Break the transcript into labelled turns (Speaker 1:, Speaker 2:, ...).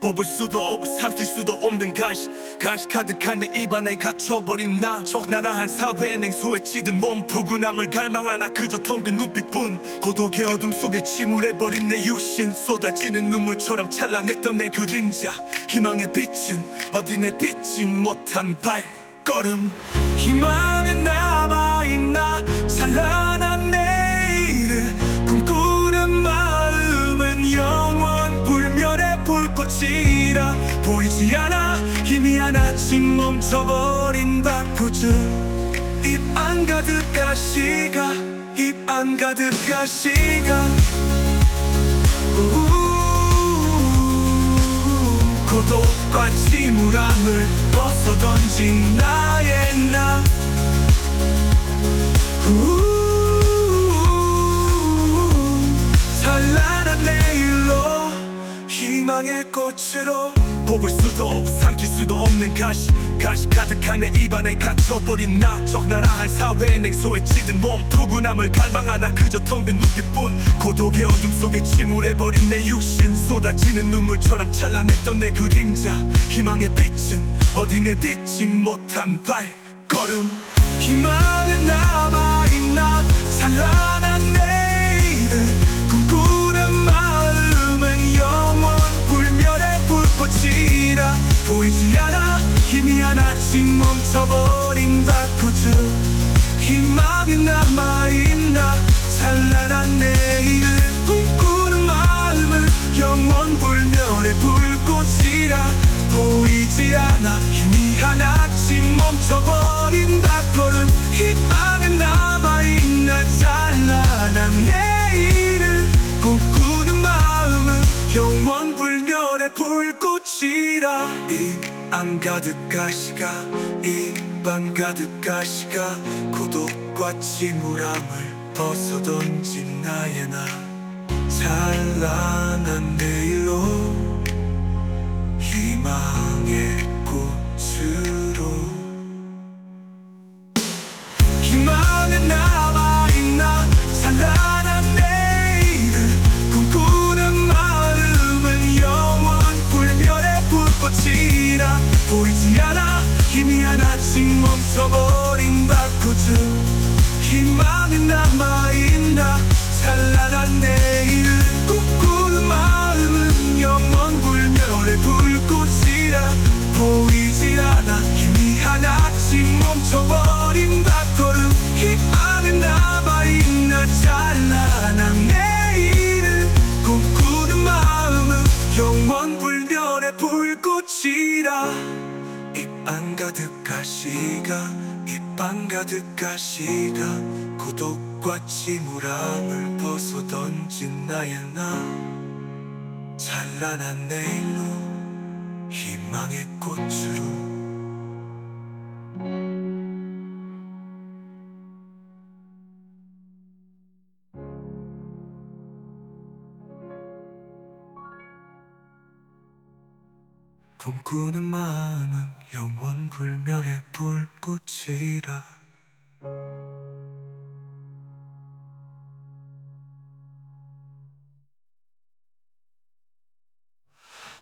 Speaker 1: 뽑을 수도 없고 삼킬 수도 없는 가시 가득한 내 입안에 갇혀버린 나 적나라한 사회의 냉소에 찌든 몸 푸근함을 갈망하나 그저 텅 빈 눈빛뿐 고독의 어둠 속에 침울해버린 내 육신 쏟아지는 눈물처럼 찬란했던 내 그림자 희망의 빛은 어디 내딛지 못한 발걸음 희망에 남아있나 찬란한 내일을 꿈꾸는 마음은 영원 불멸의 불꽃이라 보이지 않아 희미하나씩 멈춰버린 바꾸즈 입 안 가득한 시간 입 안 가득한 시간 고독과 침울함을 벗어던진 나의 나 찬란한 내일로 희망의 꽃으로 뽑을 수도 없고 삼킬 수도 없는 가시 가득한 내 입안에 갇혀버린 나 적나라한 사회의 냉소에 찌든 몸 푸근함을 갈망하나 그저 텅 빈 눈빛뿐 고독의 어둠 속에 침울해버린 내 육신 쏟아지는 눈물처럼 찬란했던 내 그림자 희망의 빛은 어디 내딛지 못한 발걸음 희망은 남아있나 찬란한 내일을 꿈꾸는 마음은 영원 불멸의 불꽃이라 보이지 않아 희미하나씩 멈춰버린 바꾸즈 희망이 남아있나 찬란한 내일을 꿈꾸는 마음은 영원 불멸의 불꽃이라 보이지 않아 희미하나씩 멈춰버린 발걸음 희망은 남아있나 찬란한 내일을 꿈꾸는 마음은 영원 불멸의 불꽃이라 입 안 가득한 시간 입 안 가득한 시간 고독과 침울함을 벗어던진 나의 나 찬란한 내일로 희망의 꽃으로 희망은 남아있나 찬란한 내일을 꿈꾸는 마음은 영원 불멸의 불꽃이라 보이지 않아 희미하나씩 멈춰버린 바꾸즈 희망은 남아있나 찬란한 내일을 꿈꾸는 마음은 영원 불멸의 불꽃이라 보이지 않아 희미하나씩 멈춰버린 발걸음 희망은 남아있나 찬란한 내일을 꿈꾸는 마음은 영원 불멸의 불꽃이라 입 안 가득한 시간 입 안 가득한 시간 고독과 침울함을 벗어던진 나의 나 찬란한 내일로 희망의 꽃으로 꿈꾸는 마음은 영원 불멸의 불꽃이라